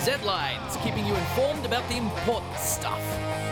Z-Lines, keeping you informed about the important stuff.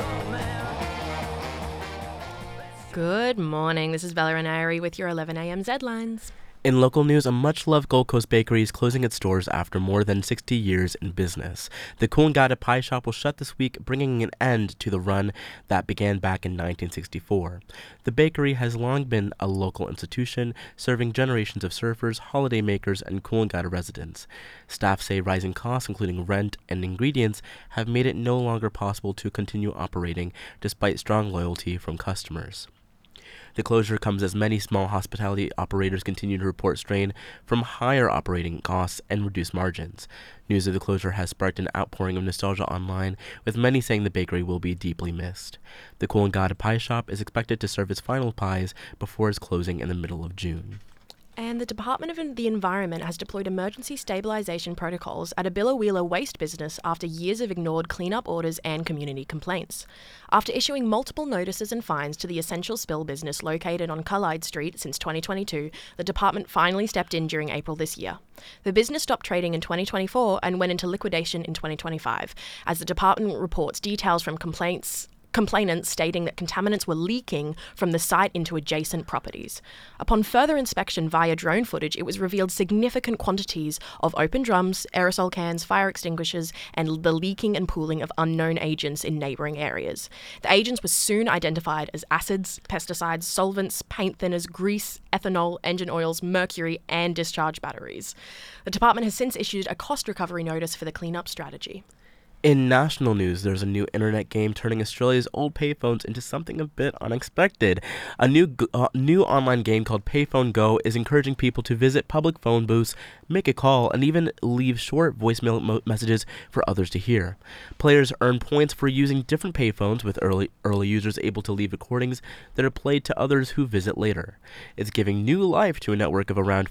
Good morning, this is Bella Ranieri with your 11am Z-Lines. In local news, a much-loved Gold Coast bakery is closing its doors after more than 60 years in business. The Coolangatta Pie Shop will shut this week, bringing an end to the run that began back in 1964. The bakery has long been a local institution, serving generations of surfers, holiday makers, and Coolangatta residents. Staff say rising costs, including rent and ingredients, have made it no longer possible to continue operating, despite strong loyalty from customers. The closure comes as many small hospitality operators continue to report strain from higher operating costs and reduced margins. News of the closure has sparked an outpouring of nostalgia online, with many saying the bakery will be deeply missed. The Coolangatta Pie Shop is expected to serve its final pies before its closing in the middle of June. And the Department of the Environment has deployed emergency stabilisation protocols at a Billawheeler waste business after years of ignored clean-up orders and community complaints. After issuing multiple notices and fines to the Essential Spill business located on Cullide Street since 2022, the department finally stepped in during April this year. The business stopped trading in 2024 and went into liquidation in 2025, as the department reports details from complainants stating that contaminants were leaking from the site into adjacent properties. Upon further inspection via drone footage, it was revealed significant quantities of open drums, aerosol cans, fire extinguishers, and the leaking and pooling of unknown agents in neighbouring areas. The agents were soon identified as acids, pesticides, solvents, paint thinners, grease, ethanol, engine oils, mercury, and discharge batteries. The department has since issued a cost recovery notice for the cleanup strategy. In national news, there's a new internet game turning Australia's old payphones into something a bit unexpected. A new online game called Payphone Go is encouraging people to visit public phone booths, make a call, and even leave short voicemail messages for others to hear. Players earn points for using different payphones, with early users able to leave recordings that are played to others who visit later. It's giving new life to a network of around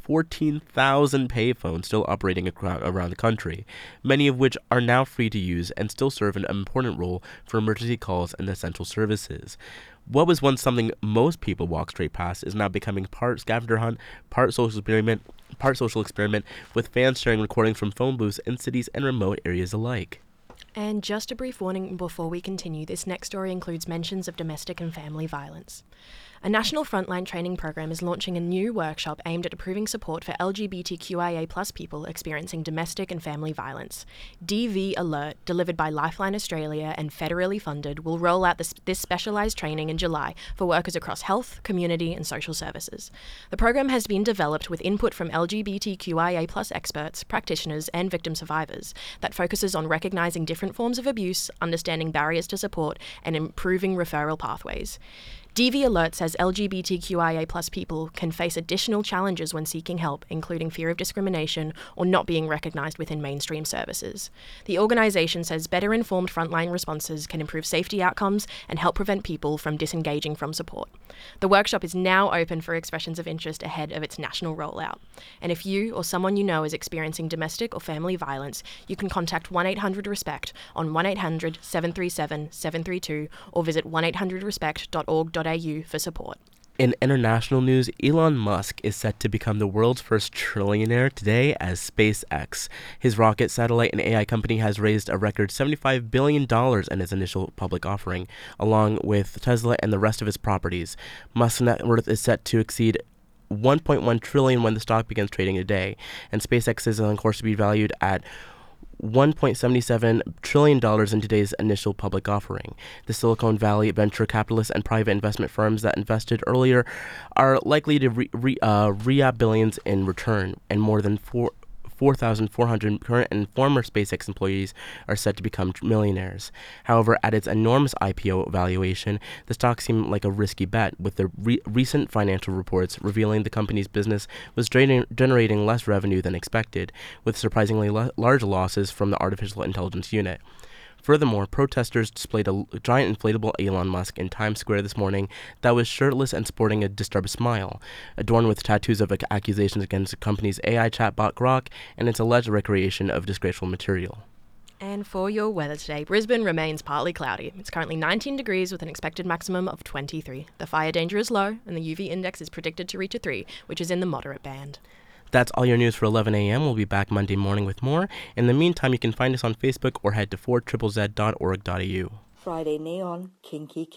14,000 payphones still operating around the country, many of which are now free to use and still serve an important role for emergency calls and essential services. What was once something most people walk straight past is now becoming part scavenger hunt, part social experiment, with fans sharing recordings from phone booths in cities and remote areas alike. And just a brief warning before we continue, this next story includes mentions of domestic and family violence. A national frontline training program is launching a new workshop aimed at improving support for LGBTQIA+ people experiencing domestic and family violence. DV Alert, delivered by Lifeline Australia and federally funded, will roll out this specialised training in July for workers across health, community and social services. The program has been developed with input from LGBTQIA+ experts, practitioners and victim survivors that focuses on recognising different forms of abuse, understanding barriers to support and improving referral pathways. DV Alert says LGBTQIA+ people can face additional challenges when seeking help, including fear of discrimination or not being recognised within mainstream services. The organisation says better informed frontline responses can improve safety outcomes and help prevent people from disengaging from support. The workshop is now open for expressions of interest ahead of its national rollout. And if you or someone you know is experiencing domestic or family violence, you can contact 1-800-RESPECT on 1-800-737-732 or visit 1800respect.org.au for support. In international news, Elon Musk is set to become the world's first trillionaire today as SpaceX. His rocket, satellite, and AI company has raised a record $75 billion in its initial public offering, along with Tesla and the rest of its properties. Musk's net worth is set to exceed $1.1 trillion when the stock begins trading today, and SpaceX is on course to be valued at $1.77 trillion in today's initial public offering. The Silicon Valley venture capitalists and private investment firms that invested earlier are likely to re-up billions in return, and more than 4,400 current and former SpaceX employees are set to become millionaires. However, at its enormous IPO valuation, the stock seemed like a risky bet, with the recent financial reports revealing the company's business was generating less revenue than expected, with surprisingly large losses from the artificial intelligence unit. Furthermore, protesters displayed a giant inflatable Elon Musk in Times Square this morning that was shirtless and sporting a disturbed smile, adorned with tattoos of accusations against the company's AI chatbot Grok and its alleged recreation of disgraceful material. And for your weather today, Brisbane remains partly cloudy. It's currently 19 degrees with an expected maximum of 23. The fire danger is low and the UV index is predicted to reach a 3, which is in the moderate band. That's all your news for 11 a.m. We'll be back Monday morning with more. In the meantime, you can find us on Facebook or head to 4ZZZ.org.au. Friday Neon, Kinky